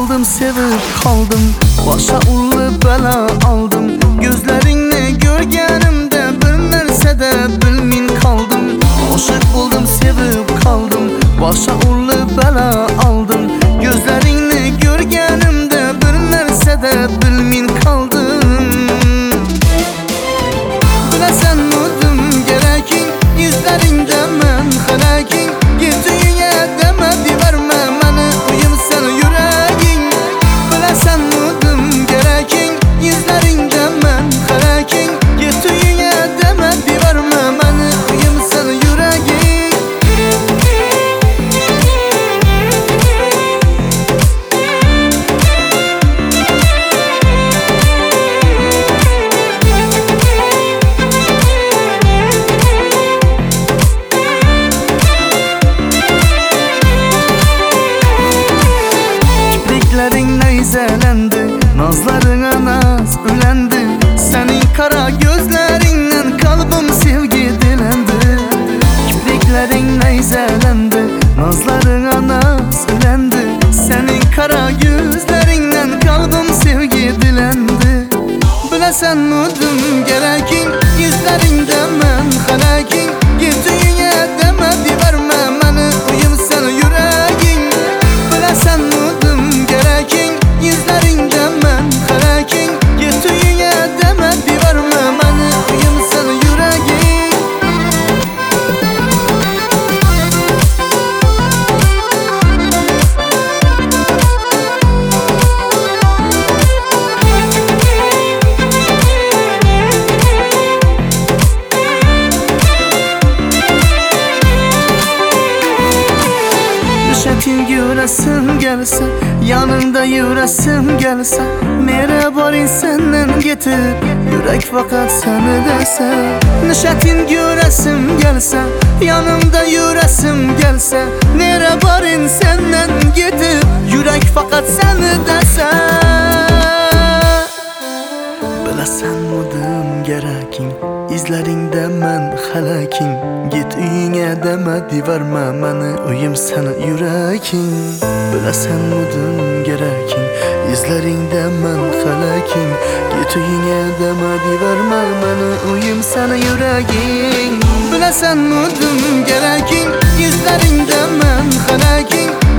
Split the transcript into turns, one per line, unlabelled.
buldum, sevib qaldım. Başa urlu bəla aldım. Gözlərinlə görgənimdə bir nərsə də bilmin qaldım. Aşıq buldum, sevib qaldım. Başa urlu bəla aldım. Gözlərinlə görgənimdə bir nərsə də bilmin qaldım. Biləsən müdüm gərəkin, izlərində mən xələkin. Gecəyə demədi vermə məni, uyum sən yüreğin. Biləsən müdüm gərəkin, izlərində mən xələkin. Gecəyə demədi vermə məni, uyum sən yüreğin. Kipriklerin neyzelendi, nazlarına naz ülendi. Senin kara gözlerinden kalbim sevgi dilendi. Kipriklerin neyzelendi, nazlarına naz ülendi. Senin kara gözlerinden kalbim sevgi dilendi. Biləsən müdüm gərəkin, izlərində mən xələkin. Gecəyə demədi vermə məni, uyum sən yüreğin. Biləsən müdüm gərəkin, izlərində mən xələkin. Gecəyə demədi vermə məni, uyum sən yüreğin. Düşətin göresim gelse, yanında yüresim gelse. Nere varın senden getir, yürek fakat seni dese. Nişətin göresim gelse, yanımda yüresim gelse. Nere varın senden getir, yürek fakat seni dese. Biləsən müdüm gərəkin, izlərində mən xələkin. Git uyuna demədi vermə məni, uyum sənə yüreğin. Biləsən müdüm gərəkin, izlərində mən xələkin. Git uyuna demədi vermə məni, uyum sənə yüreğin. Biləsən müdüm gərəkin, izlərində mən xələkin.